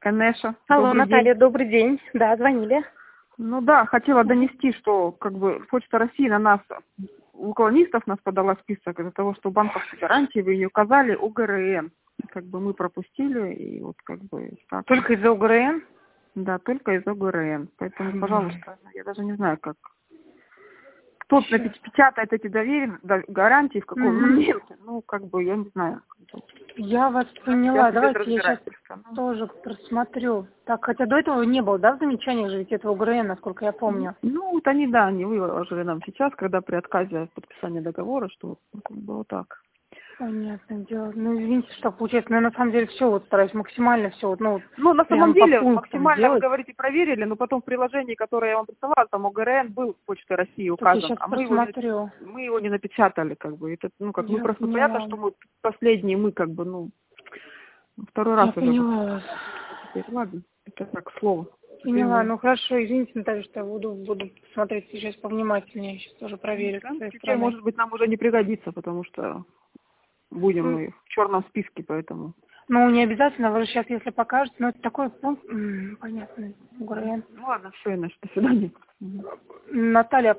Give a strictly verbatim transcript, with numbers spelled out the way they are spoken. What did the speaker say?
Конечно. Алло, Добрый Наталья, день. добрый день. Да, звонили. Ну да, хотела донести, что как бы Почта России на нас, уклонистов нас подала список из-за того, что банковские гарантии вы не указали УГРН. Как бы мы пропустили, и вот как бы так. Только из-за УГРН? Да, только из УГРН. Поэтому, Мгм. пожалуйста, я даже не знаю, как. Кто печатает эти доверенные гарантии, в каком Мгм. моменте, ну, как бы, я не знаю. Я вас Сейчас поняла. идет Давайте я сейчас разбирательство. Ну, тоже просмотрю. Так, хотя до этого не было, да, в замечаниях же ведь этого УГРН, насколько я помню. Ну, вот они, да, они выложили нам сейчас, когда при отказе от подписания договора, что ну, как бы вот так. Понятное дело. Ну, извините, что получается. Но я на самом деле все вот стараюсь максимально все вот, ну, Ну, на самом прям по деле, пунктам максимально, вы делать. говорите, проверили, но потом в приложении, которое я вам присылала, там ОГРН был в Почте России Так, я указан, сейчас а мы его, не- просмотрю. мы его не напечатали, как бы. Это, ну, как мы Я просто, понятно, поняла. что мы последние, мы как бы, ну, второй раз Я уже. поняла вас. Теперь, ладно, это так, к слову. Теперь Поняла. мы... Ну хорошо, извините, Наталья, что я буду, буду смотреть сейчас повнимательнее. Сейчас тоже проверю Да, с своей теперь, стороны. может быть, нам уже не пригодится, потому что будем М, мы в черном списке, поэтому... Ну, не обязательно, вы же сейчас, если покажете, но это такой пункт, м, понятно, УГРН. Ну, ладно, все, Инесс, до свидания. Мгм. Наталья,